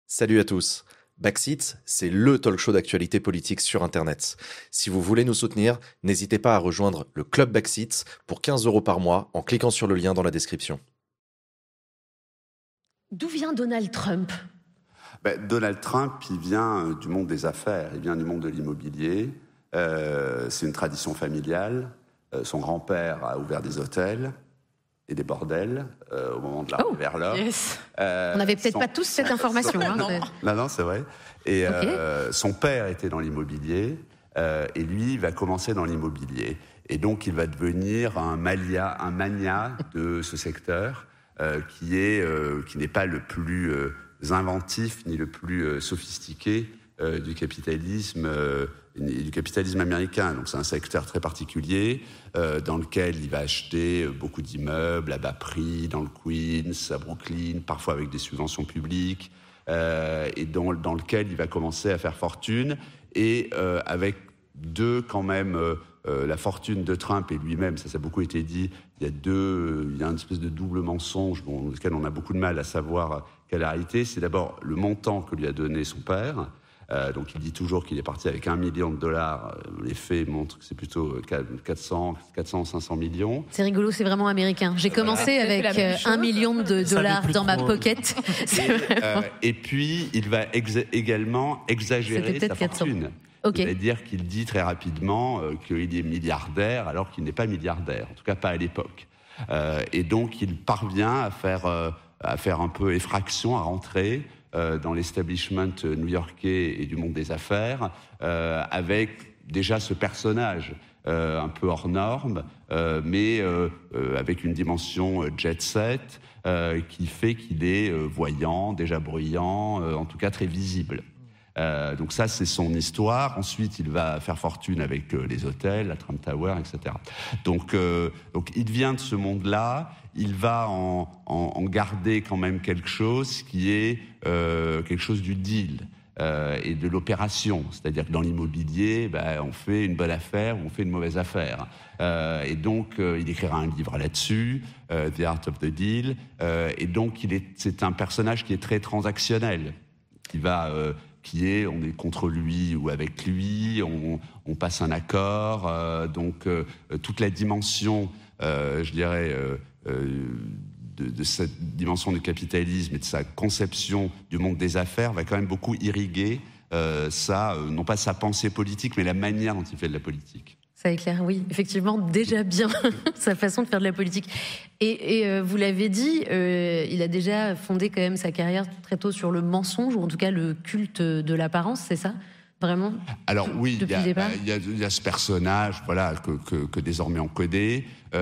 Salut à tous. Backseat, c'est le talk show d'actualité politique sur Internet. Si vous voulez nous soutenir, n'hésitez pas à rejoindre le Club Backseat pour 15 € par mois en cliquant sur le lien dans la description. D'où vient Donald Trump ? Donald Trump, il vient du monde des affaires, il vient du monde de l'immobilier. C'est une tradition familiale. Son grand-père a ouvert des hôtels et des bordels au moment de l'arrivée vers l'or. Yes. On n'avait peut-être pas tous cette information. Non, c'est vrai. Et son père était dans l'immobilier et lui, il va commencer dans l'immobilier. Et donc, il va devenir un mania de ce secteur qui n'est pas le plus inventif ni le plus sophistiqué du capitalisme américain. Donc c'est un secteur très particulier dans lequel il va acheter beaucoup d'immeubles à bas prix dans le Queens, à Brooklyn, parfois avec des subventions publiques, et dans lequel il va commencer à faire fortune, et avec quand même la fortune de Trump et lui-même, ça a beaucoup été dit, il y a une espèce de double mensonge dans lequel on a beaucoup de mal à savoir quelle est la réalité. C'est d'abord le montant que lui a donné son père. Donc il dit toujours qu'il est parti avec $1 million. Les faits montrent que c'est plutôt 500 millions. C'est rigolo, c'est vraiment américain. J'ai commencé avec $1 million dans ma pocket. Et puis il va également exagérer sa fortune. Okay. C'est-à-dire qu'il dit très rapidement qu'il est milliardaire alors qu'il n'est pas milliardaire, en tout cas pas à l'époque. Et donc il parvient à faire un peu effraction, à rentrer dans l'establishment new-yorkais et du monde des affaires, avec déjà ce personnage un peu hors norme, mais avec une dimension jet-set qui fait qu'il est voyant, déjà bruyant, en tout cas très visible. Donc ça, c'est son histoire. Ensuite, il va faire fortune avec les hôtels, la Trump Tower, etc. Donc il vient de ce monde-là. Il va en garder quand même quelque chose qui est quelque chose du deal et de l'opération. C'est-à-dire que dans l'immobilier, on fait une bonne affaire ou on fait une mauvaise affaire. Et donc, il écrira un livre là-dessus, The Art of the Deal. Et donc, c'est un personnage qui est très transactionnel, on est contre lui ou avec lui, on passe un accord. Donc, toute la dimension, je dirais, de cette dimension du capitalisme et de sa conception du monde des affaires va quand même beaucoup irriguer non pas sa pensée politique, mais la manière dont il fait de la politique. Ça éclaire, oui, effectivement, déjà bien sa façon de faire de la politique. Et vous l'avez dit, il a déjà fondé quand même sa carrière très tôt sur le mensonge, ou en tout cas le culte de l'apparence, c'est ça ? Vraiment ? Alors oui, depuis le départ ? Il y a ce personnage, voilà, que désormais on connaît.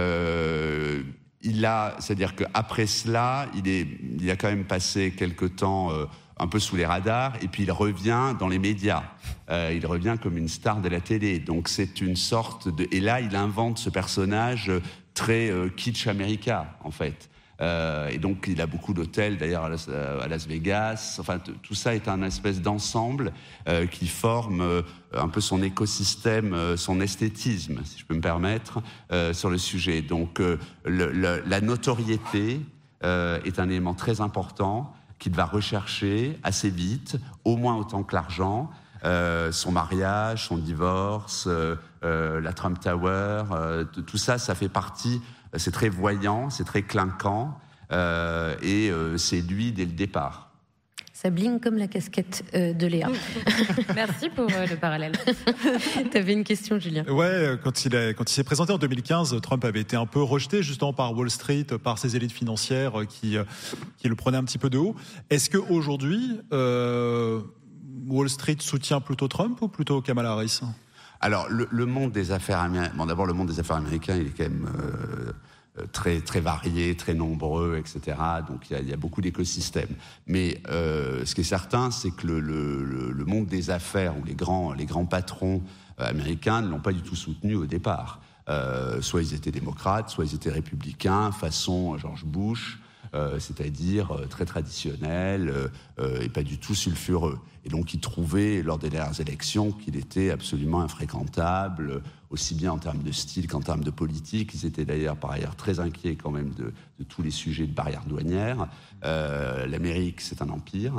C'est-à-dire qu'après cela, il a quand même passé quelque temps un peu sous les radars, et puis il revient dans les médias. Il revient comme une star de la télé. Donc c'est une sorte de... Et là, il invente ce personnage très kitsch américain, en fait. Et donc il a beaucoup d'hôtels, d'ailleurs, à Las Vegas. Enfin, tout ça est un espèce d'ensemble qui forme un peu son écosystème, son esthétisme, si je peux me permettre, sur le sujet. Donc la notoriété est un élément très important qu'il va rechercher assez vite, au moins autant que l'argent. Son mariage, son divorce, la Trump Tower, tout ça, ça fait partie. C'est très voyant, c'est très clinquant, et c'est lui dès le départ. Ça bling comme la casquette de Léa. Merci pour le parallèle. T'avais une question, Julien ? Ouais, quand il s'est présenté en 2015, Trump avait été un peu rejeté justement par Wall Street, par ces élites financières qui le prenaient un petit peu de haut. Est-ce qu'aujourd'hui, Wall Street soutient plutôt Trump ou plutôt Kamala Harris ? Alors, le monde des affaires américaines... Bon, d'abord, le monde des affaires américains, il est quand même très, très varié, très nombreux, etc. Donc, il y a beaucoup d'écosystèmes. Mais ce qui est certain, c'est que le monde des affaires, ou les grands patrons américains ne l'ont pas du tout soutenu au départ. Soit ils étaient démocrates, soit ils étaient républicains, façon George Bush... c'est-à-dire très traditionnel et pas du tout sulfureux. Et donc, ils trouvaient, lors des dernières élections, qu'il était absolument infréquentable, aussi bien en termes de style qu'en termes de politique. Ils étaient d'ailleurs, par ailleurs, très inquiets quand même de tous les sujets de barrières douanières. L'Amérique, c'est un empire.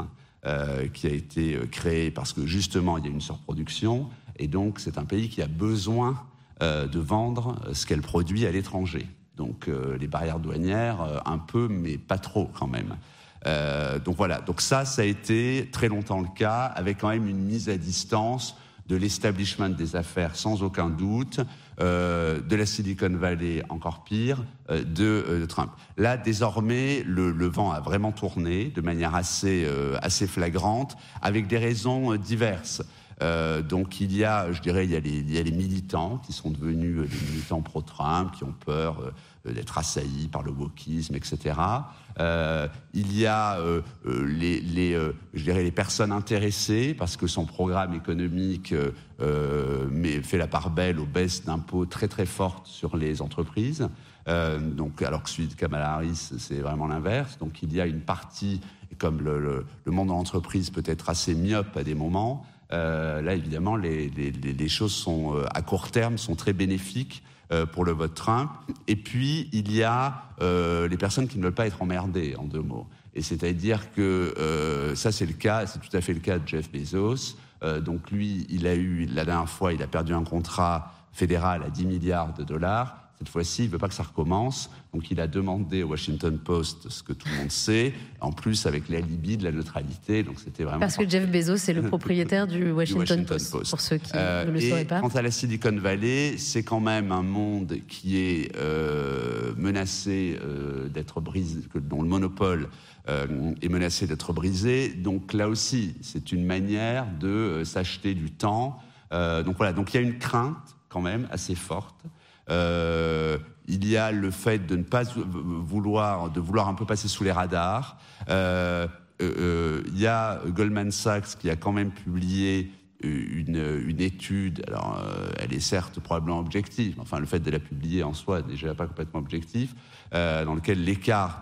qui a été créé parce que justement il y a une surproduction, et donc c'est un pays qui a besoin de vendre ce qu'elle produit à l'étranger. Donc les barrières douanières, un peu, mais pas trop quand même. Donc voilà, donc ça a été très longtemps le cas, avec quand même une mise à distance de l'establishment des affaires sans aucun doute, de la Silicon Valley encore pire, de Trump. Là, désormais, le vent a vraiment tourné de manière assez flagrante, avec des raisons diverses. Donc il y a, je dirais, il y a les militants qui sont devenus des militants pro-Trump, qui ont peur d'être assaillis par le wokisme, etc. Il y a je dirais les personnes intéressées parce que son programme économique fait la part belle aux baisses d'impôts très très fortes sur les entreprises. Donc, alors que celui de Kamala Harris, c'est vraiment l'inverse. Donc il y a une partie, comme le monde de l'entreprise peut être assez myope à des moments. Là, évidemment, les choses sont à court terme sont très bénéfiques pour le vote Trump. Et puis, il y a les personnes qui ne veulent pas être emmerdées, en 2 mots. Et c'est-à-dire que ça, c'est tout à fait le cas de Jeff Bezos. Donc lui, la dernière fois, il a perdu un contrat fédéral à 10 milliards de dollars. Cette fois-ci, il ne veut pas que ça recommence. Donc, il a demandé au Washington Post ce que tout le monde sait, en plus avec l'alibi de la neutralité. Donc, c'était vraiment... Parce que Jeff Bezos est le propriétaire du Washington Post, pour ceux qui ne le sauraient pas. Quant à la Silicon Valley, c'est quand même un monde qui est menacé d'être brisé, dont le monopole est menacé d'être brisé. Donc, là aussi, c'est une manière de s'acheter du temps. Donc, voilà. Donc, il y a une crainte quand même assez forte. Il y a le fait de ne pas vouloir un peu passer sous les radars. Il y a Goldman Sachs qui a quand même publié une étude. Alors, elle est certes probablement objective. Enfin, le fait de la publier en soi n'est déjà pas complètement objectif. Dans lequel l'écart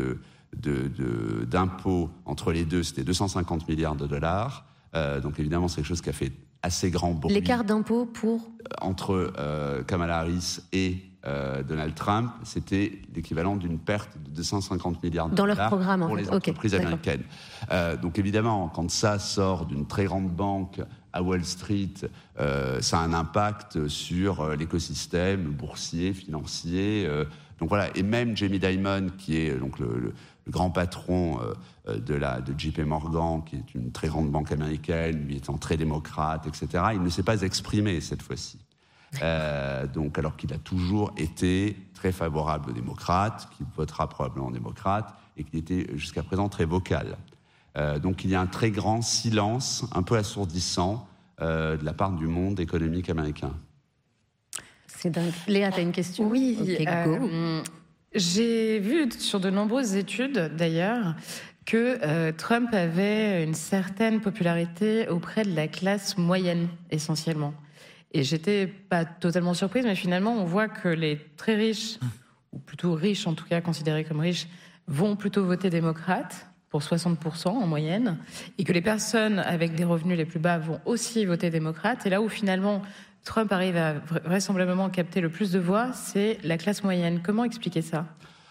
d'impôts entre les deux, c'était 250 milliards de dollars. Donc, évidemment, c'est quelque chose qui a fait assez grand bruit. L'écart d'impôt entre Kamala Harris et Donald Trump, c'était l'équivalent d'une perte de 250 milliards de dollars leur programme, pour les entreprises américaines. Donc évidemment, quand ça sort d'une très grande banque à Wall Street, ça a un impact sur l'écosystème boursier, financier. Donc voilà, et même Jamie Dimon, qui est donc le grand patron de JP Morgan, qui est une très grande banque américaine, lui étant très démocrate, etc., il ne s'est pas exprimé cette fois-ci. Donc, alors qu'il a toujours été très favorable aux démocrates, qu'il votera probablement démocrate, et qu'il était jusqu'à présent très vocal. Donc il y a un très grand silence, un peu assourdissant, de la part du monde économique américain. C'est dingue. Léa, tu as une question ? Oui, okay, go. J'ai vu sur de nombreuses études, d'ailleurs, que Trump avait une certaine popularité auprès de la classe moyenne, essentiellement. Et j'étais pas totalement surprise, mais finalement, on voit que les très riches, ou plutôt riches en tout cas, considérés comme riches, vont plutôt voter démocrate, pour 60% en moyenne, et que les personnes avec des revenus les plus bas vont aussi voter démocrate. Et là où finalement Trump arrive à vraisemblablement capter le plus de voix, c'est la classe moyenne. Comment expliquer ça ?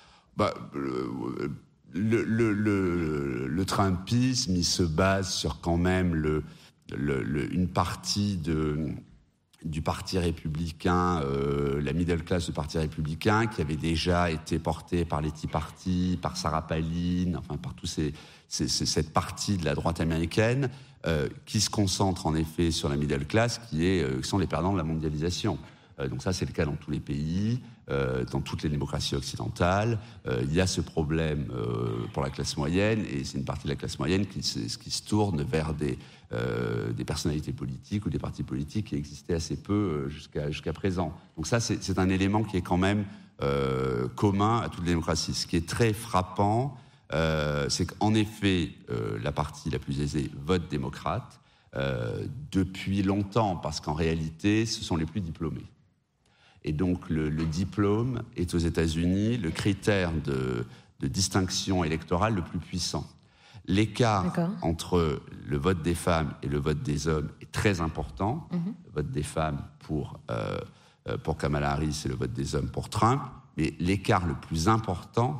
Le Trumpisme, il se base sur quand même une partie du Parti républicain, la middle class du Parti républicain, qui avait déjà été portée par les Tea Party, par Sarah Palin, enfin par tous cette partie de la droite américaine, qui se concentre en effet sur la middle class, qui sont les perdants de la mondialisation. Donc ça, c'est le cas dans tous les pays, dans toutes les démocraties occidentales. Il y a ce problème pour la classe moyenne, et c'est une partie de la classe moyenne qui se tourne vers des personnalités politiques ou des partis politiques qui existaient assez peu jusqu'à présent. Donc ça, c'est un élément qui est quand même commun à toutes les démocraties. Ce qui est très frappant, c'est qu'en effet, la partie la plus aisée vote démocrate depuis longtemps, parce qu'en réalité, ce sont les plus diplômés. Et donc, le diplôme est aux États-Unis le critère de distinction électorale le plus puissant. L'écart entre le vote des femmes et le vote des hommes est très important. Le vote des femmes pour Kamala Harris et le vote des hommes pour Trump. Mais l'écart le plus important,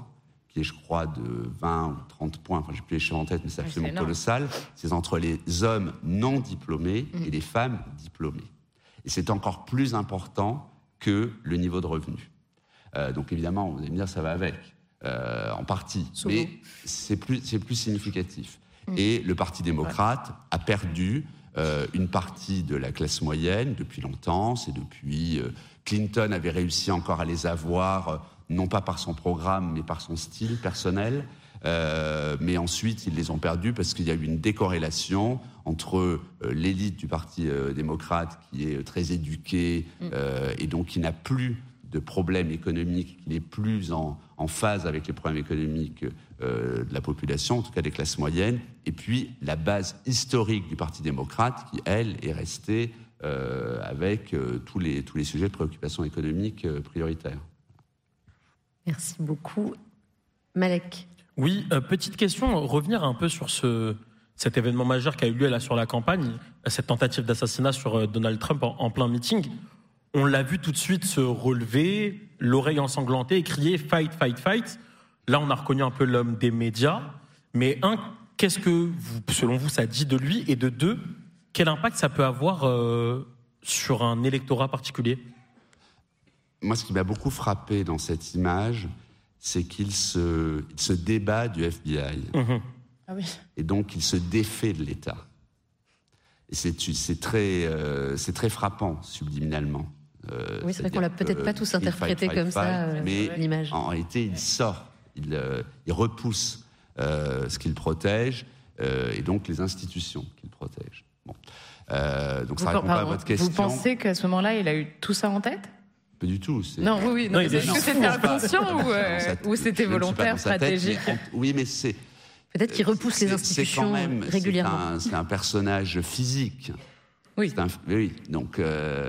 qui est, je crois, de 20 ou 30 points, enfin, je n'ai plus les chiffres en tête, mais c'est absolument colossal, c'est entre les hommes non diplômés et les femmes diplômées. Et c'est encore plus important que le niveau de revenu. Donc évidemment, vous allez me dire, ça va avec, en partie, souvent. Mais c'est plus significatif. Et le Parti démocrate a perdu une partie de la classe moyenne depuis longtemps. C'est depuis... Clinton avait réussi encore à les avoir, non pas par son programme, mais par son style personnel. Mais ensuite, ils les ont perdus parce qu'il y a eu une décorrélation entre l'élite du Parti démocrate, qui est très éduquée et donc qui n'a plus de problèmes économiques, qui n'est plus en phase avec les problèmes économiques de la population, en tout cas des classes moyennes, et puis la base historique du Parti démocrate, qui, elle, est restée avec tous les sujets de préoccupation économique prioritaires. Merci beaucoup. Malek. Oui, petite question, revenir un peu sur cet événement majeur qui a eu lieu là sur la campagne, cette tentative d'assassinat sur Donald Trump en plein meeting. On l'a vu tout de suite se relever, l'oreille ensanglantée et crier « fight, fight, fight ». Là, on a reconnu un peu l'homme des médias. Mais qu'est-ce que, selon vous, ça dit de lui? Et de deux, quel impact ça peut avoir sur un électorat particulier? Moi, ce qui m'a beaucoup frappé dans cette image, c'est qu'il se débat du FBI. Ah oui. Et donc, il se défait de l'État. Et c'est très frappant, subliminalement. Oui, c'est vrai qu'on l'a peut-être pas tous interprété comme ça, mais l'image. En réalité, il sort, il repousse ce qu'il protège, et donc les institutions qu'il protège. Bon. Donc ça répond pas à votre question. Vous pensez qu'à ce moment-là, il a eu tout ça en tête? Pas du tout. Non, oui. Non, est-ce que c'était inconscient ou c'était volontaire, stratégique? Oui, mais c'est... Peut-être qu'il repousse les institutions régulièrement. C'est un personnage physique. Oui. Oui. Donc,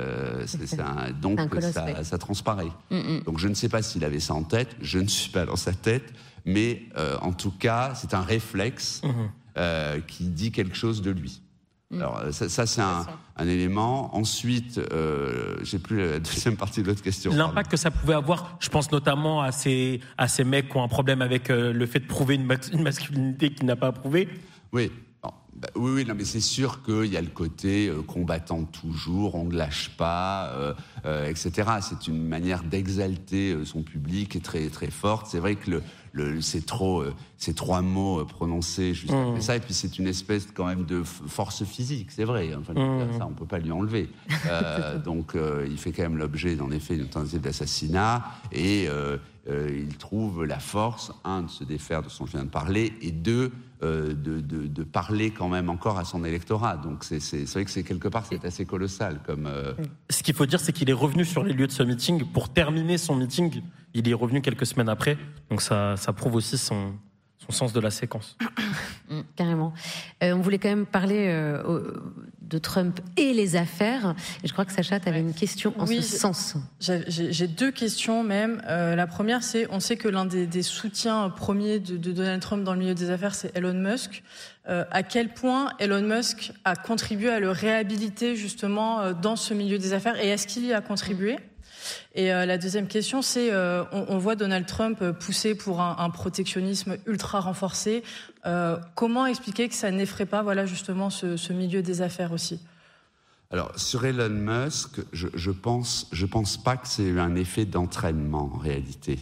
ça transparaît. Donc, je ne sais pas s'il avait ça en tête. Je ne suis pas dans sa tête. Mais en tout cas, c'est un réflexe qui dit quelque chose de lui. Alors, ça c'est un élément. Ensuite, j'ai plus la deuxième partie de l'autre question. L'impact que ça pouvait avoir, je pense notamment à ces mecs qui ont un problème avec le fait de prouver une masculinité qu'il n'a pas prouvé. Oui. Oui, non, mais c'est sûr qu'il y a le côté combattant toujours, on ne lâche pas, etc. C'est une manière d'exalter son public, est très très forte. C'est vrai que ces trois mots prononcés juste après ça, et puis c'est une espèce quand même de force physique, c'est vrai. Enfin, ça, on peut pas lui enlever. Donc, il fait quand même l'objet, en effet, d'une tentative d'assassinat, et il trouve la force, de se défaire de ce dont je viens de parler, et deux, de parler quand même encore à son électorat. Donc c'est vrai que c'est quelque part c'est assez colossal comme. Ce qu'il faut dire, c'est qu'il est revenu sur les lieux de ce meeting pour terminer son meeting. Il est revenu quelques semaines après, donc ça prouve aussi son sens de la séquence. Carrément. On voulait quand même parler de Trump et les affaires. Et je crois que Sacha, tu avais une question en ce sens. J'ai deux questions même. La première, c'est, on sait que l'un des soutiens premiers de Donald Trump dans le milieu des affaires, c'est Elon Musk. À quel point Elon Musk a contribué à le réhabiliter justement dans ce milieu des affaires, et est-ce qu'il y a contribué ? Et la deuxième question, c'est on voit Donald Trump pousser pour un protectionnisme ultra renforcé. Comment expliquer que ça n'effraie pas, justement, ce milieu des affaires aussi ? Alors, sur Elon Musk, je pense pas que c'est un effet d'entraînement en réalité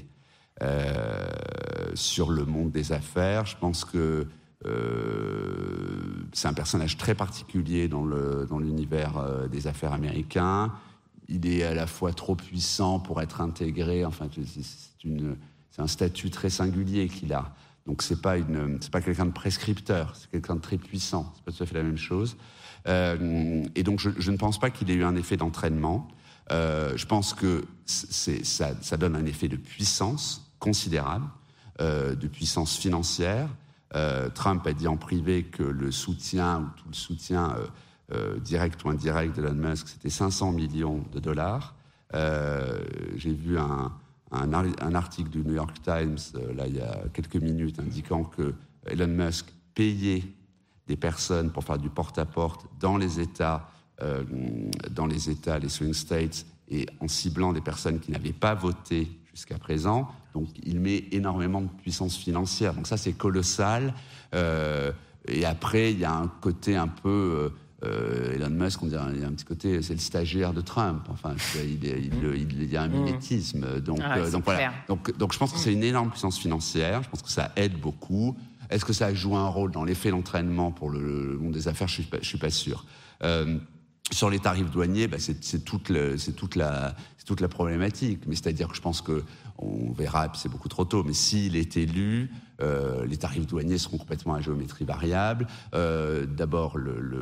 sur le monde des affaires. Je pense que c'est un personnage très particulier dans l'univers des affaires américains. Il est à la fois trop puissant pour être intégré. Enfin, c'est un statut très singulier qu'il a. Donc, c'est pas quelqu'un de prescripteur. C'est quelqu'un de très puissant. C'est pas tout à fait la même chose. Et donc, je ne pense pas qu'il ait eu un effet d'entraînement. Je pense que ça donne un effet de puissance considérable, de puissance financière. Trump a dit en privé que le soutien, ou tout le soutien direct ou indirect d'Elon Musk, c'était 500 millions de dollars. J'ai vu un article du New York Times, là, il y a quelques minutes, indiquant que Elon Musk payait des personnes pour faire du porte-à-porte dans les États, les swing states, et en ciblant des personnes qui n'avaient pas voté jusqu'à présent. Donc, il met énormément de puissance financière. Donc ça, c'est colossal. Et après, il y a un côté un peu... Elon Musk, on dirait, il y a un petit côté, c'est le stagiaire de Trump. Enfin, il y a un mimétisme. Donc voilà. Donc je pense que c'est une énorme puissance financière. Je pense que ça aide beaucoup. Est-ce que ça joue un rôle dans l'effet d'entraînement pour le monde des affaires ? Je suis pas sûr. Sur les tarifs douaniers, c'est toute la problématique. Mais c'est-à-dire que je pense que on verra, et puis c'est beaucoup trop tôt. Mais s'il est élu, les tarifs douaniers seront complètement à géométrie variable. D'abord,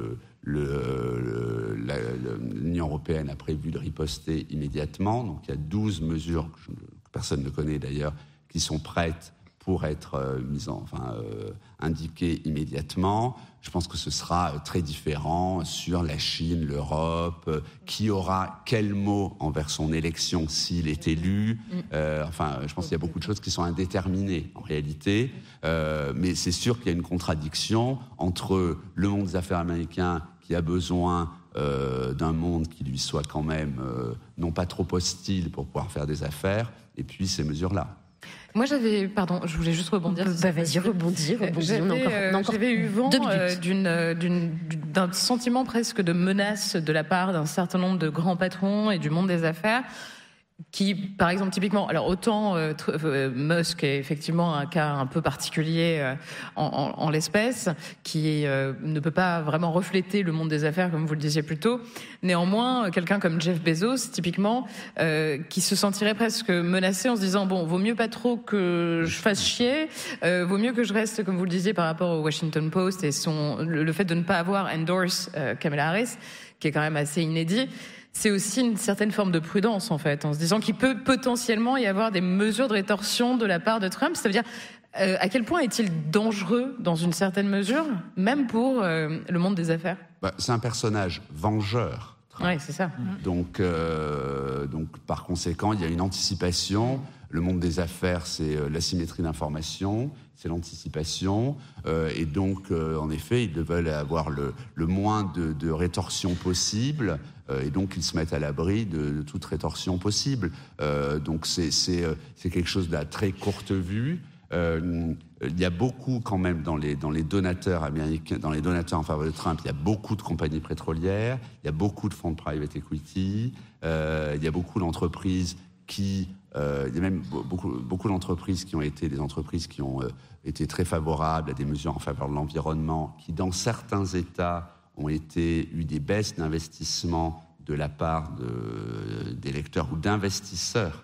l'Union européenne a prévu de riposter immédiatement. Donc il y a 12 mesures que personne ne connaît d'ailleurs qui sont prêtes pour être indiquées immédiatement. Je pense que ce sera très différent sur la Chine, l'Europe, qui aura quel mot envers son élection s'il est élu. Je pense qu'il y a beaucoup de choses qui sont indéterminées en réalité. Mais c'est sûr qu'il y a une contradiction entre le monde des affaires américain qui a besoin d'un monde qui lui soit quand même non pas trop hostile pour pouvoir faire des affaires, et puis ces mesures-là. Moi, je voulais juste rebondir. Vas-y, rebondis. J'avais eu vent d'un sentiment presque de menace de la part d'un certain nombre de grands patrons et du monde des affaires qui, par exemple, typiquement, alors autant Musk est effectivement un cas un peu particulier en l'espèce, qui ne peut pas vraiment refléter le monde des affaires, comme vous le disiez plus tôt. Néanmoins, quelqu'un comme Jeff Bezos, typiquement, qui se sentirait presque menacé en se disant, bon, vaut mieux pas trop que je fasse chier, vaut mieux que je reste, comme vous le disiez, par rapport au Washington Post et le fait de ne pas avoir endorse Kamala Harris, qui est quand même assez inédit. C'est aussi une certaine forme de prudence, en fait, en se disant qu'il peut potentiellement y avoir des mesures de rétorsion de la part de Trump. Ça veut dire, à quel point est-il dangereux, dans une certaine mesure, même pour le monde des affaires ? C'est un personnage vengeur. Oui, c'est ça. Donc, par conséquent, il y a une anticipation. Le monde des affaires, c'est l'asymétrie d'information, c'est l'anticipation. Et donc, en effet, ils veulent avoir le moins de rétorsion possible. Et donc, ils se mettent à l'abri de toute rétorsion possible. Donc, c'est quelque chose de très courte vue. Il y a beaucoup quand même dans les donateurs américains, dans les donateurs en faveur de Trump, il y a beaucoup de compagnies pétrolières, il y a beaucoup de fonds de private equity, il y a beaucoup d'entreprises il y a même beaucoup d'entreprises qui ont été des entreprises qui ont été très favorables à des mesures en faveur de l'environnement, qui dans certains États ont eu des baisses d'investissement de la part d'électeurs ou d'investisseurs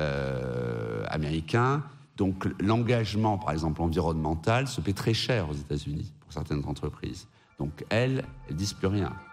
américains. Donc l'engagement, par exemple, environnemental se paie très cher aux États-Unis pour certaines entreprises. Donc elles disent plus rien.